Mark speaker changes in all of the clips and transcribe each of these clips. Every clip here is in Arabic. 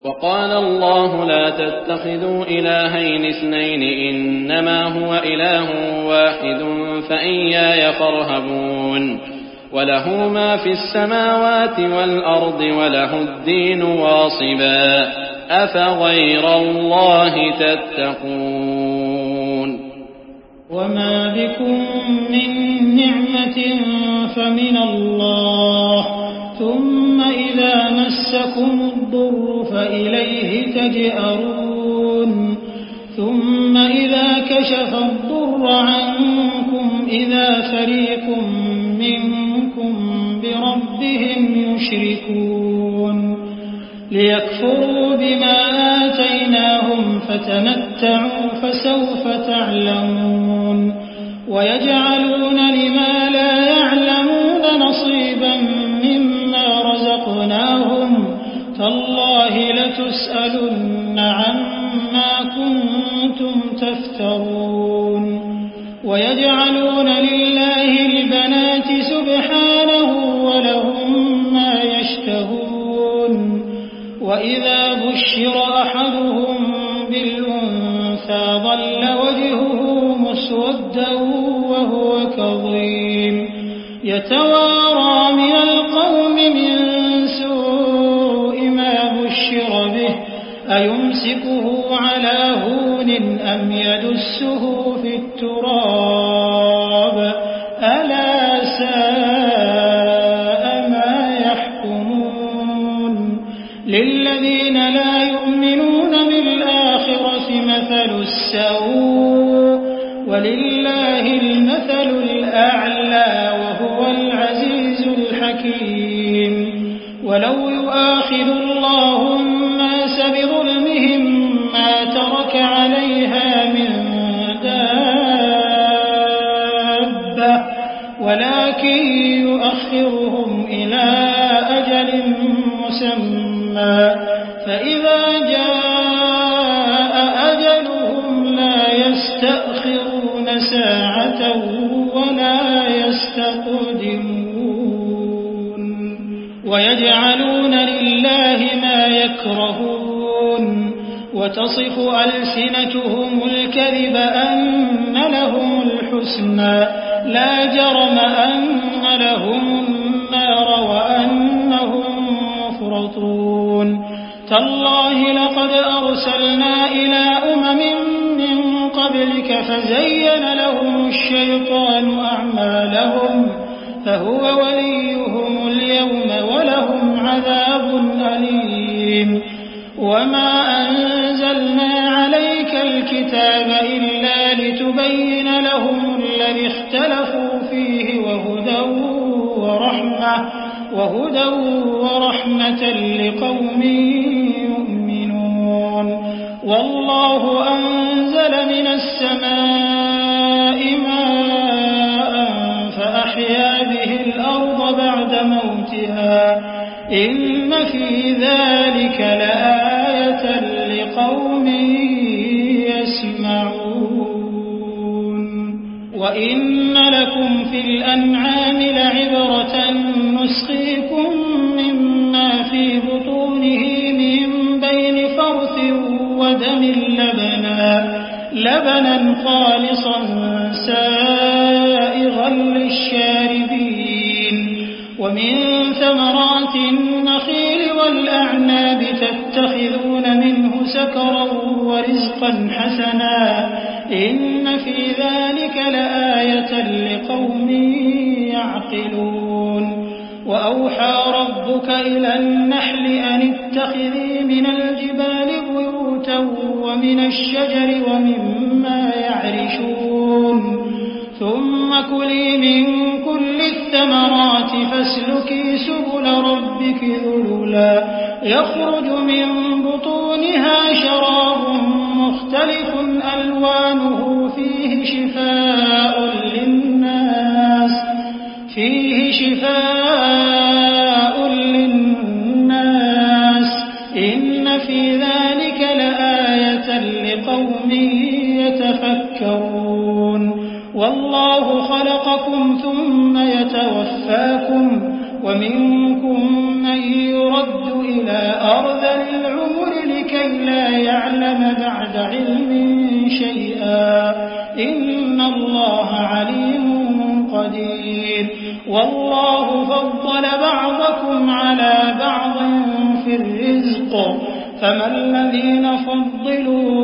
Speaker 1: وقال الله لا تتخذوا إلهين اثنين إنما هو إله واحد فإياي فارهبون وله ما في السماوات والأرض وله الدين واصبا أفغير الله تتقون
Speaker 2: وما بكم من نعمة فمن الله ثم إذا مسكم الضر فإليه تجأرون ثم إذا كشف الضر عنكم إذا فريق منكم بربهم يشركون ليكفروا بما آتيناهم فتمتعوا فسوف تعلمون ويجعلون لما لا يعلمون نصيبا مما رزقناهم تالله لتسألن عما كنتم تفترون ويجعلون لله البنات سبحانه ولهم ما يشتهون وإذا بشر أحدهم بالأنثى ظل وجهه مسودا وهو كظيم يتوارى من القوم من سوء ما بشر به أيمسكه على هون أم يدسه في التراب ألا ساء ما يحكمون للذين لا يؤمنون بالآخرة مثل السوء ولله المثل الأعلى وهو العزيز الحكيم ولو يؤاخذ الله الناس بظلمهم ما ترك عليها من دابة ولكن يؤخرهم إلى أجل مسمى فإذا جاء أجلهم لا يستأخرون ساعة ولا يستقدمون ويجعلون لله ما يكرهون وتصف ألسنتهم الكذب أن لهم الحسنى لا جرم أن لهم النار وأنهم مفرطون تالله لقد أرسلنا إلى من قبلك فزين لهم الشيطان أعمالهم فهو وليهم اليوم ولهم عذاب أليم وما أنزلنا عليك الكتاب إلا لتبين لهم الذي اختلفوا فيه وهدى ورحمة لقوم يؤمنون والله أنزل من السماء ماء فأحيا به الأرض بعد موتها إن في ذلك لآية لقوم يسمعون وإن لكم في الأنعام لعبرة نسقيكم مما في بطونه من بين فرث ودم لبنا خالصا سائغا للشاربين ومن ثمرات النخيل والأعناب تتخذون منه سكرا ورزقا حسنا إن في ذلك لآية لقوم يعقلون وأوحى ربك إلى النحل أن اتخذي من الجبال بيوتا ومن الشجر ومما يعرشون ثم كلي من كل الثمرات فاسلكي سبل ربك ذللا يخرج من بطونها شراب مختلف ألوانه فيه شفاء للناس إن في ذلك لآية لقوم يتفكرون والله خلقكم ثم يتوفاكم ومنكم من يرد إلى أرذل العمر لكي لا يعلم بعد علم شيئا إن الله عليم قدير والله فضل بعضكم على بعض في الرزق فما الذين فضلوا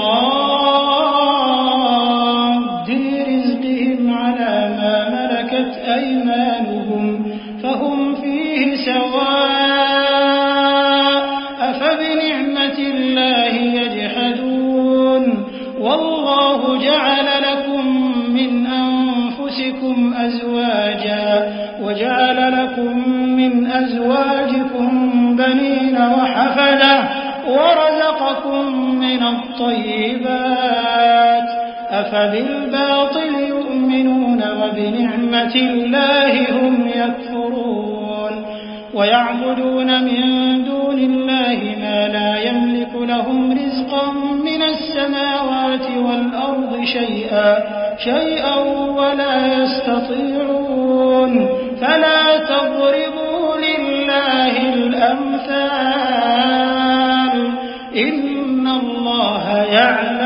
Speaker 2: براد رزقهم على ما ملكت أيمانهم فهم فيه سواء أفبنعمة الله يجحدون والله جعل لكم من أنفسكم أزواجا وجعل لكم من أزواجكم بنين وحفدة ورزقكم من الطيبات أفبالباطل يؤمنون وبنعمة الله هم يكفرون ويعبدون من دون الله ما لا يملك لهم رزقا من السماوات والأرض شيئا ولا يستطيعون فلا تضربوا لله الأمثال إن الله يعلم